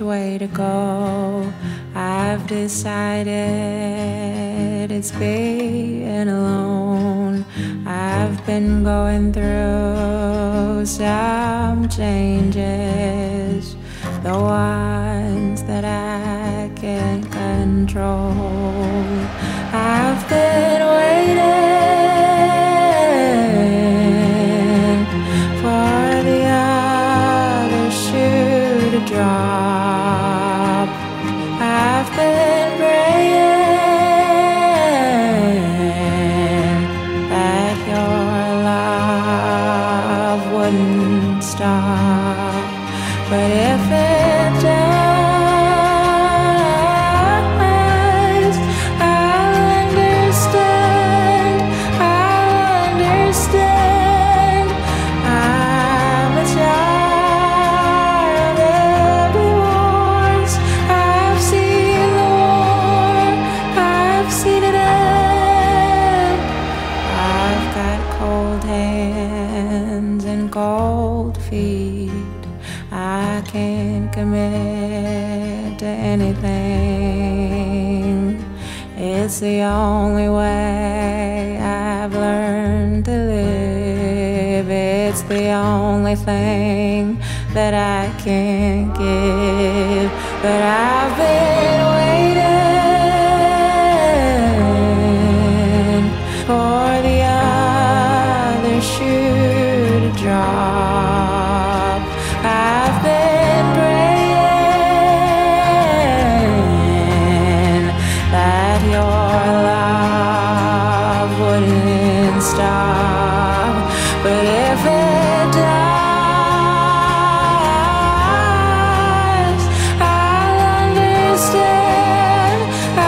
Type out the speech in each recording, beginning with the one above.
way to go. I've decided it's being alone. I've been going through some changes, the ones that I can't control. I've been waiting for the other shoe to drop. I've been praying that your love wouldn't stop. But if it does, I'll understand. I'm a child of divorce. I've seen the war, I've seen it end. I've got cold hands and cold feet. I can't commit to anything. It's the only way I've learned to live. It's the only thing that I can't give. But I've been waiting for the other shoe to drop. I've been praying that your love wouldn't stop. But if it does, I'll understand.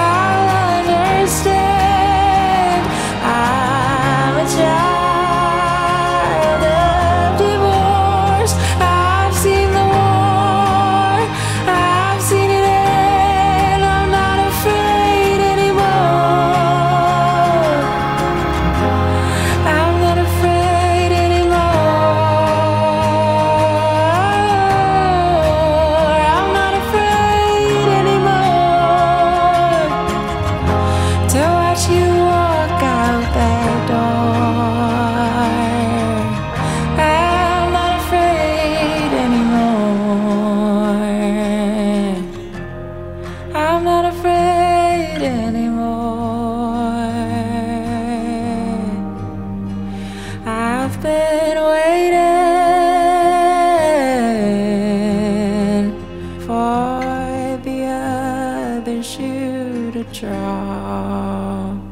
I'm a child of divorce. I've seen the war, I've seen it end. I'm not afraid anymore. I'm not afraid anymore. I'm not afraid anymore to watch you walk out that door. I'm not afraid anymore. I'm not afraid anymore. I've been waiting for the other shoe to drop.